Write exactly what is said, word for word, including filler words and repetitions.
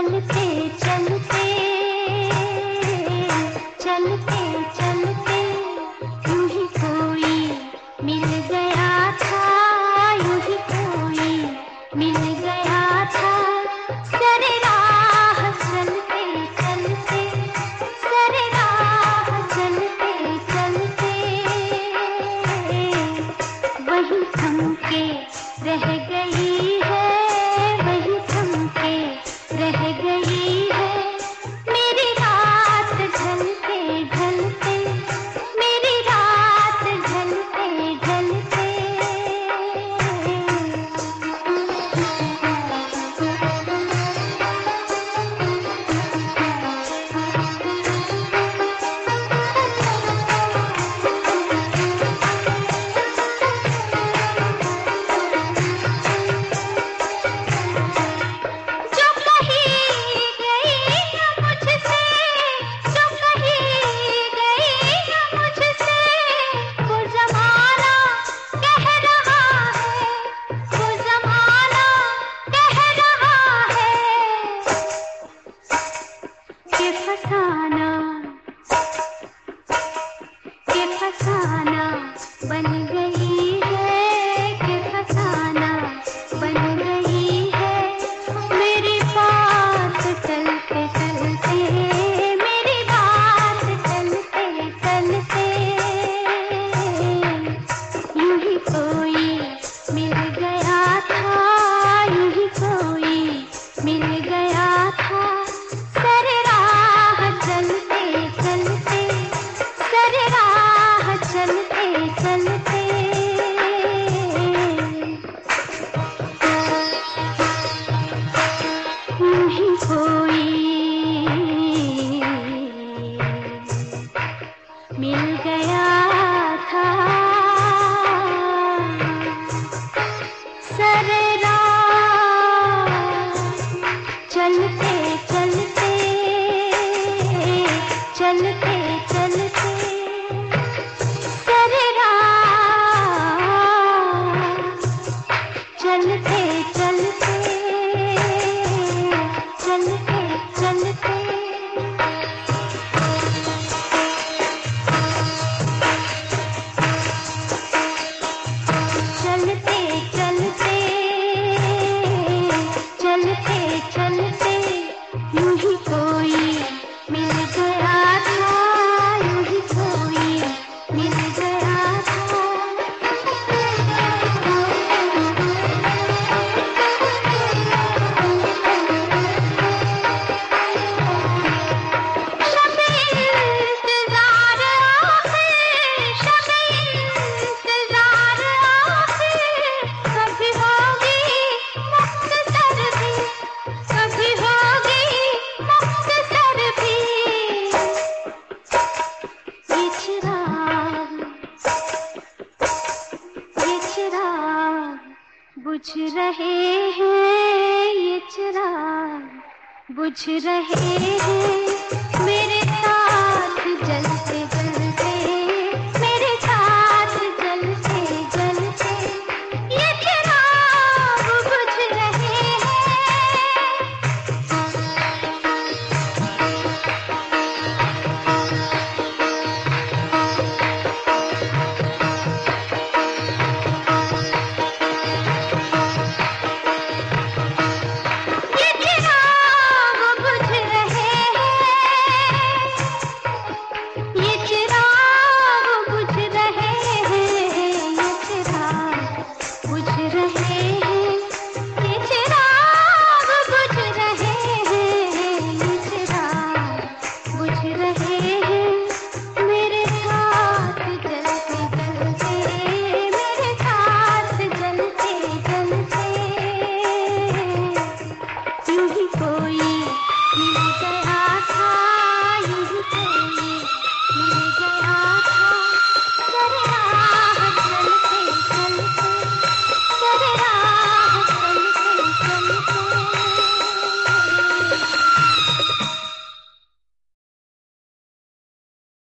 चलते चलते चलते चलते यूं ही कोई मिल गया था, यूं ही कोई मिल गया था। सरे राह चलते चलते, सरे राह चलते चलते वही थम के रह गई है, वही थम के रह गई है। मेरी रात ढलते ढलते, मेरी रात ढलते ढलते फसाना के फसाना बन गई है, के फसाना बन गई है। मेरी बात चलते चलते, मेरी बात चलते चलते यूं ही कोई मिल गया था, यूं ही कोई मिल गया था। सरे राह चलते चलते, सरे राह चलते चलते यूं ही कोई मिल गया था। सरे राह चलते चलते चलते चलते सरे राह चलते चलते चलते चलते चलते चलते चलते चलते यूं ही कोई मिल गया था, यूं ही कोई मिल गया था। शब-ए इंतज़ार आखिर, शब-ए इंतज़ार आखिर कभी होगी मुख्तसर भी, कभी होगी मुख्तसर भी। ये चिराग, ये चिराग बुझ रहे हैं, ये चिराग बुझ रहे हैं।